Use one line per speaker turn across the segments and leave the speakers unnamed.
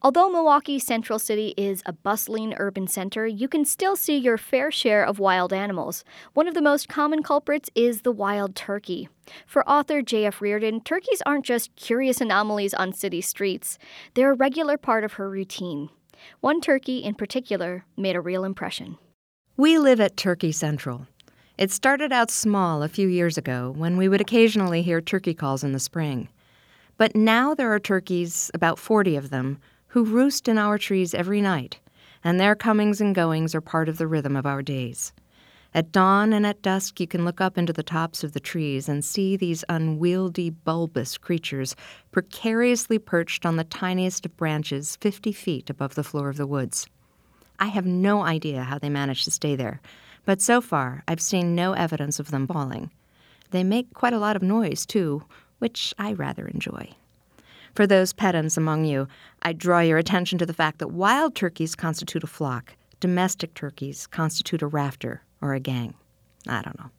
Although Milwaukee's Central City is a bustling urban center, you can still see your fair share of wild animals. One of the most common culprits is the wild turkey. For author J.F. Reardon, turkeys aren't just curious anomalies on city streets. They're a regular part of her routine. One turkey in particular made a real impression.
We live at Turkey Central. It started out small a few years ago when we would occasionally hear turkey calls in the spring. But now there are turkeys, about 40 of them, who roost in our trees every night, and their comings and goings are part of the rhythm of our days. At dawn and at dusk, you can look up into the tops of the trees and see these unwieldy, bulbous creatures precariously perched on the tiniest of branches 50 feet above the floor of the woods. I have no idea how they manage to stay there, but so far I've seen no evidence of them falling. They make quite a lot of noise, too, which I rather enjoy. For those pedants among you, I draw your attention to the fact that wild turkeys constitute a flock. Domestic turkeys constitute a rafter or a gang. I don't know.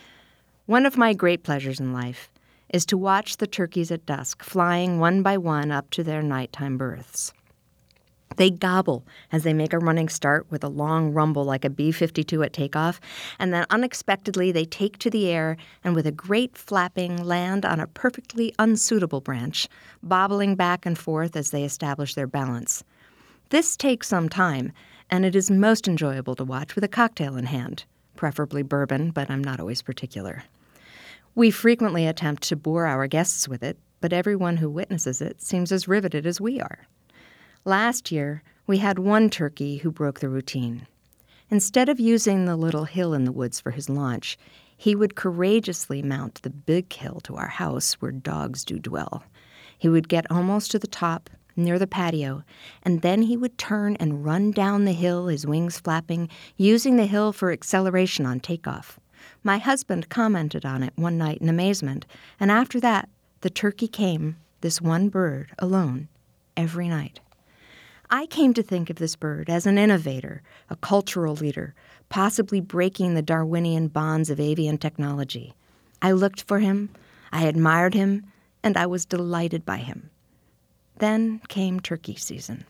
One of my great pleasures in life is to watch the turkeys at dusk flying one by one up to their nighttime berths. They gobble as they make a running start with a long rumble like a B-52 at takeoff, and then unexpectedly they take to the air and with a great flapping land on a perfectly unsuitable branch, bobbling back and forth as they establish their balance. This takes some time, and it is most enjoyable to watch with a cocktail in hand, preferably bourbon, but I'm not always particular. We frequently attempt to bore our guests with it, but everyone who witnesses it seems as riveted as we are. Last year, we had one turkey who broke the routine. Instead of using the little hill in the woods for his launch, he would courageously mount the big hill to our house where dogs do dwell. He would get almost to the top, near the patio, and then he would turn and run down the hill, his wings flapping, using the hill for acceleration on takeoff. My husband commented on it one night in amazement, and after that, the turkey came, this one bird, alone, every night. I came to think of this bird as an innovator, a cultural leader, possibly breaking the Darwinian bonds of avian technology. I looked for him, I admired him, and I was delighted by him. Then came turkey season.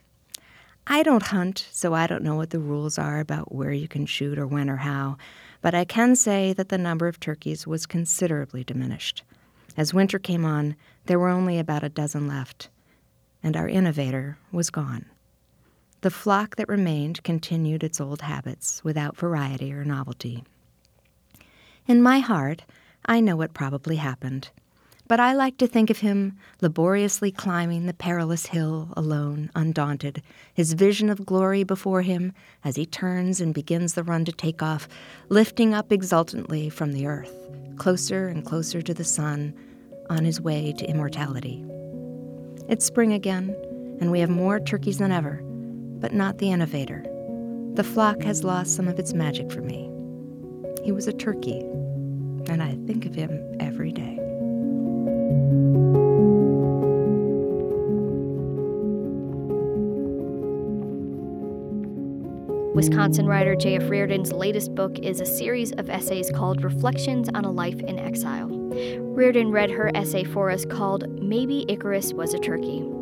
I don't hunt, so I don't know what the rules are about where you can shoot or when or how, but I can say that the number of turkeys was considerably diminished. As winter came on, there were only about a dozen left, and our innovator was gone. The flock that remained continued its old habits without variety or novelty. In my heart, I know what probably happened, but I like to think of him laboriously climbing the perilous hill alone, undaunted, his vision of glory before him as he turns and begins the run to take off, lifting up exultantly from the earth, closer and closer to the sun, on his way to immortality. It's spring again, and we have more turkeys than ever, but not the innovator. The flock has lost some of its magic for me. He was a turkey, and I think of him every day.
Wisconsin writer J.F. Reardon's latest book is a series of essays called Reflections on a Life in Exile. Reardon read her essay for us called Maybe Icarus Was a Turkey.